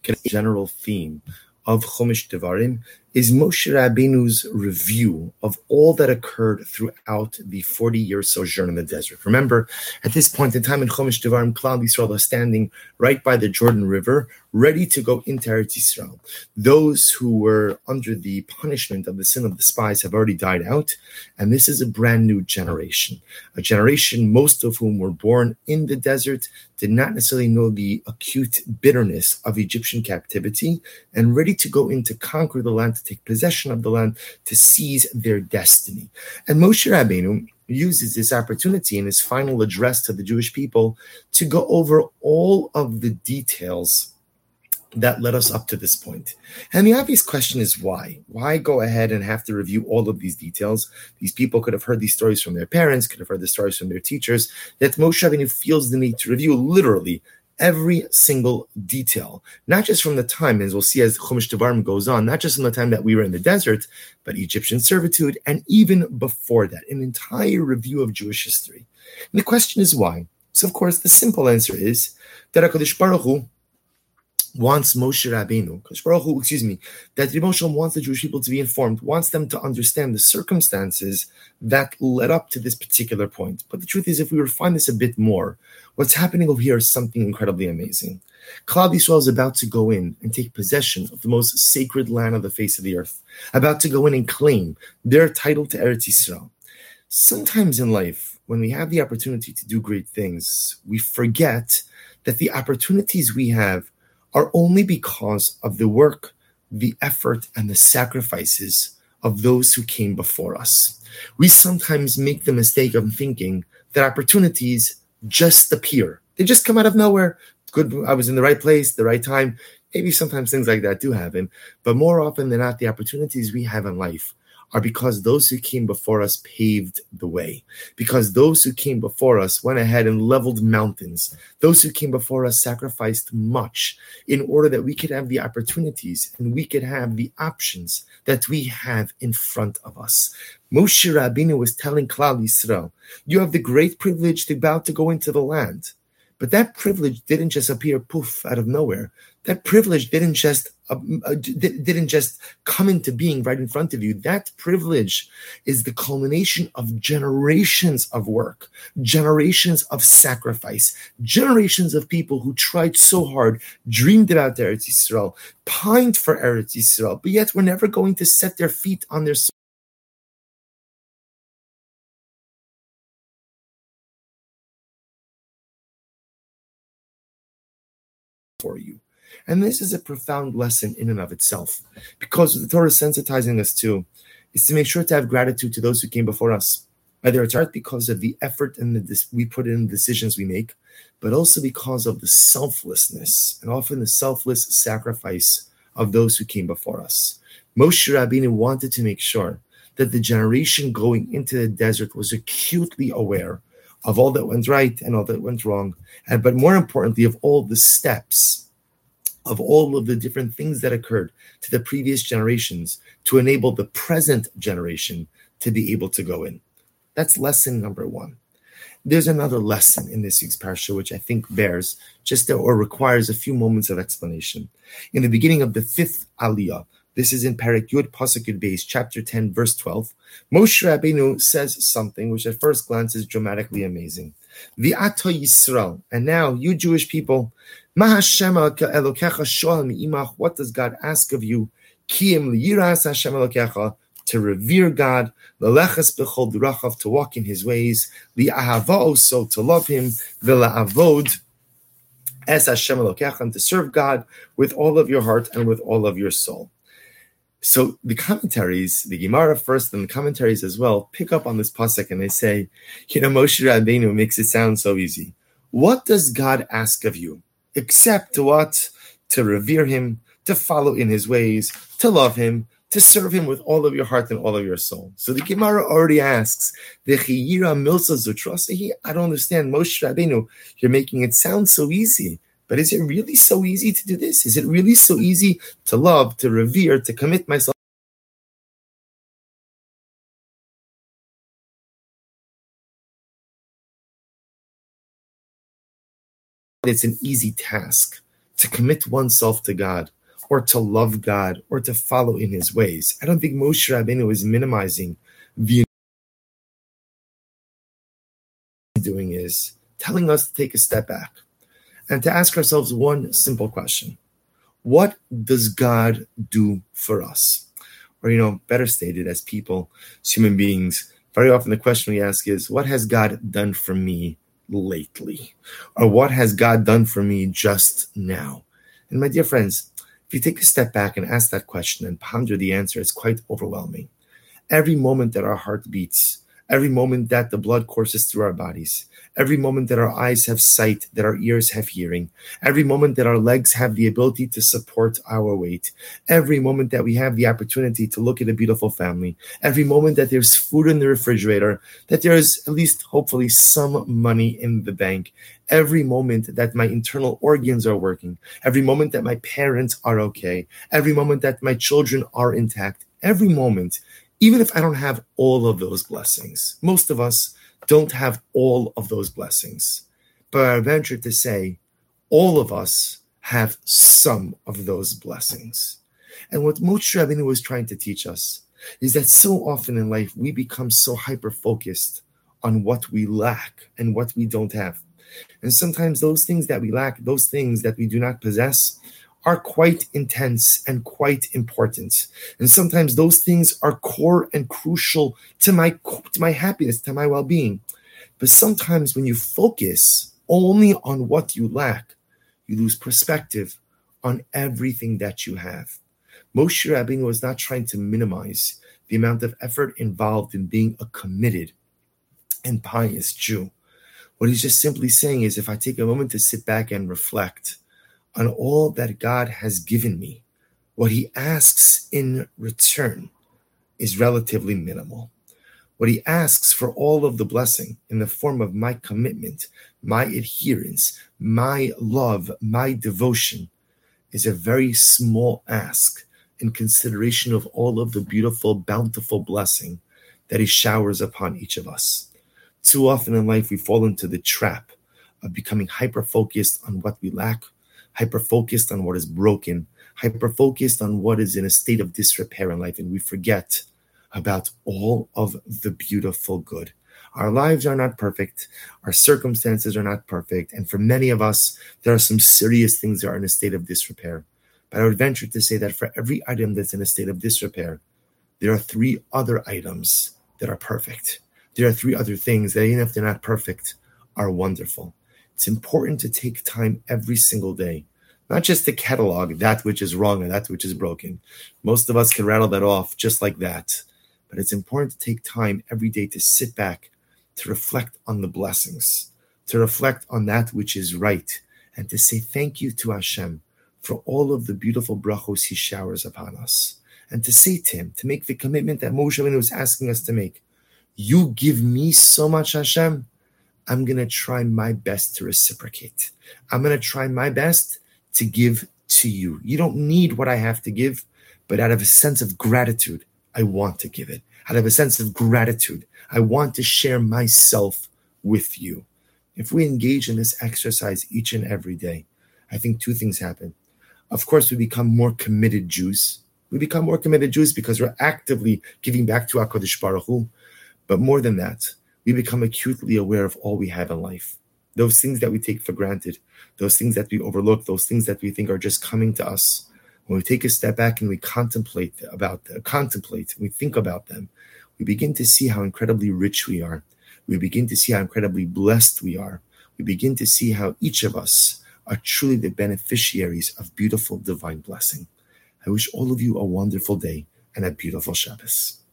general theme of Chumash Devarim is Moshe Rabbeinu's review of all that occurred throughout the 40-year sojourn in the desert. Remember, at this point in time in Chumash Devarim, Klal Yisrael is standing right by the Jordan River, ready to go into Eretz Yisrael. Those who were under the punishment of the sin of the spies have already died out, and this is a brand new generation, a generation most of whom were born in the desert, did not necessarily know the acute bitterness of Egyptian captivity, and ready to go in to conquer the land, to take possession of the land, to seize their destiny. And Moshe Rabbeinu uses this opportunity in his final address to the Jewish people to go over all of the details that led us up to this point. And the obvious question is why? Why go ahead and have to review all of these details? These people could have heard these stories from their parents, could have heard the stories from their teachers, yet Moshe Rabbeinu feels the need to review literally every single detail, not just from the time, as we'll see as Chumash Devarim goes on, not just from the time that we were in the desert, but Egyptian servitude, and even before that, an entire review of Jewish history. And the question is why? So, of course, the simple answer is that HaKadosh Baruch Hu wants Moshe Rabbeinu, that Moshe wants the Jewish people to be informed, wants them to understand the circumstances that led up to this particular point. But the truth is, if we refine this a bit more, what's happening over here is something incredibly amazing. Klal Yisrael is about to go in and take possession of the most sacred land on the face of the earth, about to go in and claim their title to Eretz Yisrael. Sometimes in life, when we have the opportunity to do great things, we forget that the opportunities we have are only because of the work, the effort, and the sacrifices of those who came before us. We sometimes make the mistake of thinking that opportunities just appear. They just come out of nowhere. Good, I was in the right place, the right time. Maybe sometimes things like that do happen, but more often than not, the opportunities we have in life are because those who came before us paved the way, because those who came before us went ahead and leveled mountains. Those who came before us sacrificed much in order that we could have the opportunities and we could have the options that we have in front of us. Moshe Rabbeinu was telling Klal Yisrael, you have the great privilege to about to go into the land. But that privilege didn't just appear poof out of nowhere. That privilege didn't just come into being right in front of you. That privilege is the culmination of generations of work, generations of sacrifice, generations of people who tried so hard, dreamed about Eretz Yisrael, pined for Eretz Yisrael, but yet were never going to set their feet on their soil for you. And this is a profound lesson in and of itself, because what the Torah is sensitizing us to is to make sure to have gratitude to those who came before us. Either it's art because of the effort and we put in the decisions we make, but also because of the selflessness and often the selfless sacrifice of those who came before us. Moshe Rabbeinu wanted to make sure that the generation going into the desert was acutely aware of all that went right and all that went wrong, but more importantly, of all the steps, of all of the different things that occurred to the previous generations to enable the present generation to be able to go in. That's lesson number one. There's another lesson in this week's parsha, which I think bears or requires a few moments of explanation. In the beginning of the fifth aliyah, this is in Perek Yud Pasuk Yud Beis, chapter 10, verse 12, Moshe Rabbeinu says something which at first glance is dramatically amazing. V'ato Yisrael, and now you Jewish people, Ma Hashem Elokecha shoal mi'imach, what does God ask of you? Kiyim liyiras Hashem Elokecha, to revere God, leleches b'chol derachav, to walk in His ways, li'ahava also, to love Him, v'la'avod es Hashem Elokecha, and to serve God with all of your heart and with all of your soul. So the commentaries, the Gemara first and the commentaries as well, pick up on this pasuk and they say, Moshe Rabbeinu makes it sound so easy. What does God ask of you? Except what? To revere Him, to follow in His ways, to love Him, to serve Him with all of your heart and all of your soul. So the Gemara already asks, I don't understand, Moshe Rabbeinu, you're making it sound so easy. But is it really so easy to do this? Is it really so easy to love, to revere, to commit myself? It's an easy task to commit oneself to God, or to love God, or to follow in his ways. I don't think Moshe Rabbeinu is minimizing the doing is telling us to take a step back and to ask ourselves one simple question. What does God do for us? Or, better stated, as people, as human beings, very often the question we ask is, what has God done for me lately? Or what has God done for me just now? And my dear friends, if you take a step back and ask that question and ponder the answer, it's quite overwhelming. Every moment that our heart beats, every moment that the blood courses through our bodies, every moment that our eyes have sight, that our ears have hearing, every moment that our legs have the ability to support our weight, every moment that we have the opportunity to look at a beautiful family, every moment that there's food in the refrigerator, that there's at least hopefully some money in the bank, every moment that my internal organs are working, every moment that my parents are okay, every moment that my children are intact, every moment, even if I don't have all of those blessings. Most of us don't have all of those blessings. But I venture to say, all of us have some of those blessings. And what Moshe Rabbeinu was trying to teach us is that so often in life, we become so hyper-focused on what we lack and what we don't have. And sometimes those things that we lack, those things that we do not possess, are quite intense and quite important. And sometimes those things are core and crucial to my happiness, to my well-being. But sometimes when you focus only on what you lack, you lose perspective on everything that you have. Moshe Rabbeinu was not trying to minimize the amount of effort involved in being a committed and pious Jew. What he's just simply saying is, if I take a moment to sit back and reflect on all that God has given me, what he asks in return is relatively minimal. What he asks for all of the blessing in the form of my commitment, my adherence, my love, my devotion is a very small ask in consideration of all of the beautiful, bountiful blessing that he showers upon each of us. Too often in life, we fall into the trap of becoming hyper-focused on what we lack, hyper-focused on what is broken, hyper-focused on what is in a state of disrepair in life, and we forget about all of the beautiful good. Our lives are not perfect. Our circumstances are not perfect. And for many of us, there are some serious things that are in a state of disrepair. But I would venture to say that for every item that's in a state of disrepair, there are 3 other items that are perfect. There are 3 other things that, even if they're not perfect, are wonderful. It's important to take time every single day, not just to catalog that which is wrong and that which is broken. Most of us can rattle that off just like that. But it's important to take time every day to sit back, to reflect on the blessings, to reflect on that which is right, and to say thank you to Hashem for all of the beautiful brachos he showers upon us. And to say to him, to make the commitment that Moshe Rabbeinu was asking us to make. You give me so much, Hashem, I'm going to try my best to reciprocate. I'm going to try my best to give to you. You don't need what I have to give, but out of a sense of gratitude, I want to give it. Out of a sense of gratitude, I want to share myself with you. If we engage in this exercise each and every day, I think 2 things happen. Of course, we become more committed Jews. We become more committed Jews because we're actively giving back to HaKadosh Baruch Hu. But more than that, we become acutely aware of all we have in life. Those things that we take for granted, those things that we overlook, those things that we think are just coming to us. When we take a step back and we contemplate, we think about them, we begin to see how incredibly rich we are. We begin to see how incredibly blessed we are. We begin to see how each of us are truly the beneficiaries of beautiful divine blessing. I wish all of you a wonderful day and a beautiful Shabbos.